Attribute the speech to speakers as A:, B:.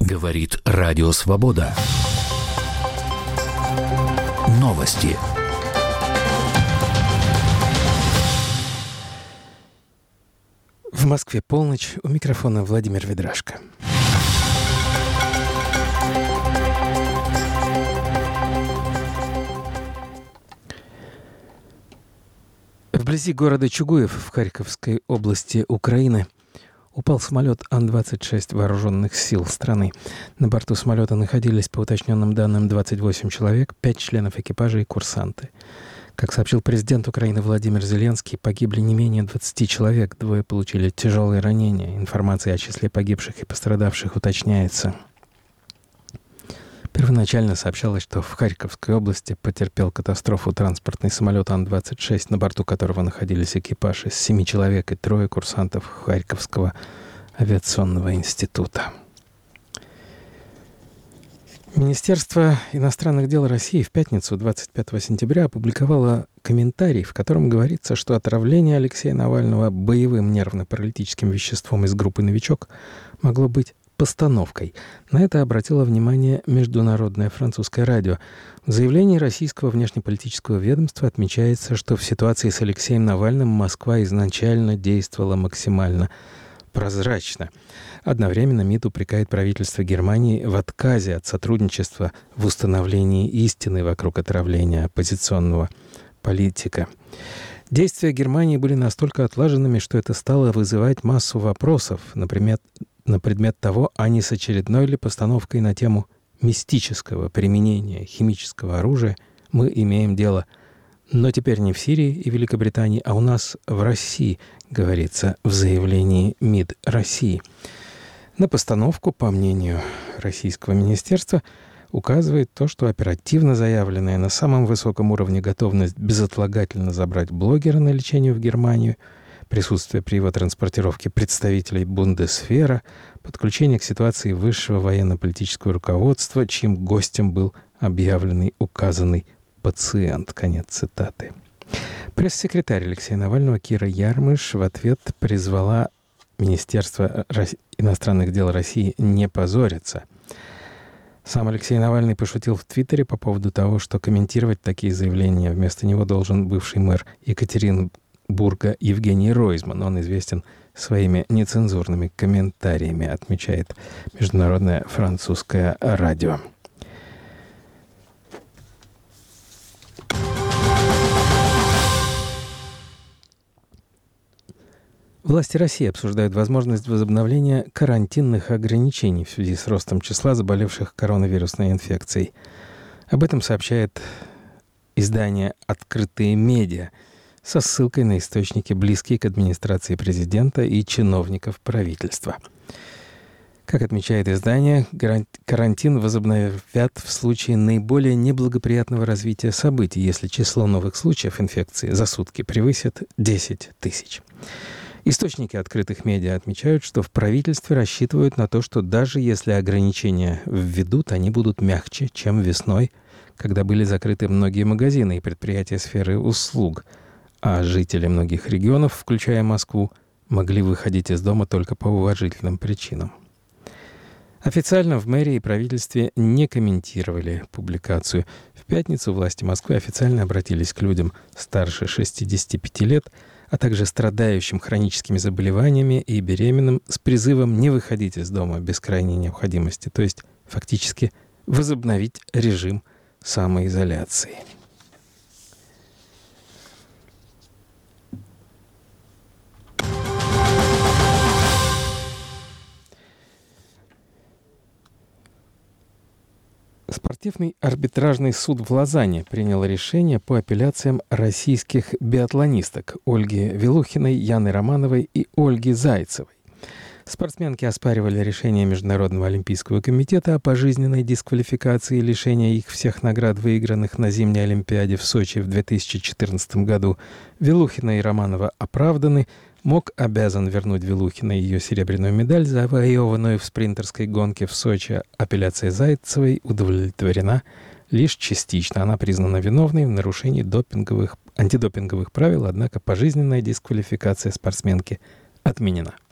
A: Говорит Радио Свобода. Новости.
B: В Москве полночь. У микрофона Владимир Ведрашко. Вблизи города Чугуев в Харьковской области Украины упал самолет Ан-26 вооруженных сил страны. На борту самолета находились, по уточненным данным, 28 человек, 5 членов экипажа и курсанты. Как сообщил президент Украины Владимир Зеленский, погибли не менее 20 человек, 2 получили тяжелые ранения. Информация о числе погибших и пострадавших уточняется. Первоначально сообщалось, что в Харьковской области потерпел катастрофу транспортный самолет Ан-26, на борту которого находились экипаж из 7 человек и 3 курсантов Харьковского авиационного института. Министерство иностранных дел России в пятницу, 25 сентября, опубликовало комментарий, в котором говорится, что отравление Алексея Навального боевым нервно-паралитическим веществом из группы «Новичок» могло быть постановкой. На это обратило внимание Международное французское радио. В заявлении российского внешнеполитического ведомства отмечается, что в ситуации с Алексеем Навальным Москва изначально действовала максимально прозрачно. Одновременно МИД упрекает правительство Германии в отказе от сотрудничества в установлении истины вокруг отравления оппозиционного политика. Действия Германии были настолько отлаженными, что это стало вызывать массу вопросов, например, на предмет того, а не с очередной ли постановкой на тему мистического применения химического оружия мы имеем дело. Но теперь не в Сирии и Великобритании, а у нас в России, говорится в заявлении МИД России. На постановку, по мнению российского министерства, указывает то, что оперативно заявленная на самом высоком уровне готовность безотлагательно забрать блогера на лечение в Германию, присутствие при его транспортировке представителей Бундесвера, подключение к ситуации высшего военно-политического руководства, чьим гостем был объявленный указанный пациент. Конец цитаты. Пресс-секретарь Алексея Навального Кира Ярмыш в ответ призвала Министерство иностранных дел России не позориться. Сам Алексей Навальный пошутил в Твиттере по поводу того, что комментировать такие заявления вместо него должен бывший мэр Екатеринбурга Евгений Ройзман. Он известен своими нецензурными комментариями, отмечает Международное французское радио. Власти России обсуждают возможность возобновления карантинных ограничений в связи с ростом числа заболевших коронавирусной инфекцией. Об этом сообщает издание «Открытые медиа» со ссылкой на источники, близкие к администрации президента и чиновников правительства. Как отмечает издание, карантин возобновят в случае наиболее неблагоприятного развития событий, если число новых случаев инфекции за сутки превысит 10 тысяч. Источники открытых медиа отмечают, что в правительстве рассчитывают на то, что даже если ограничения введут, они будут мягче, чем весной, когда были закрыты многие магазины и предприятия сферы услуг, а жители многих регионов, включая Москву, могли выходить из дома только по уважительным причинам. Официально в мэрии и правительстве не комментировали публикацию. В пятницу власти Москвы официально обратились к людям старше 65 лет, а также страдающим хроническими заболеваниями и беременным с призывом не выходить из дома без крайней необходимости, то есть фактически возобновить режим самоизоляции. Спортивный арбитражный суд в Лозанне принял решение по апелляциям российских биатлонисток Ольги Вилухиной, Яны Романовой и Ольги Зайцевой. Спортсменки оспаривали решение Международного олимпийского комитета о пожизненной дисквалификации и лишении их всех наград, выигранных на зимней Олимпиаде в Сочи в 2014 году. Вилухина и Романова оправданы. МОК обязан вернуть Вилухиной ее серебряную медаль, завоеванную в спринтерской гонке в Сочи. Апелляция Зайцевой удовлетворена лишь частично. Она признана виновной в нарушении антидопинговых правил, однако пожизненная дисквалификация спортсменки отменена.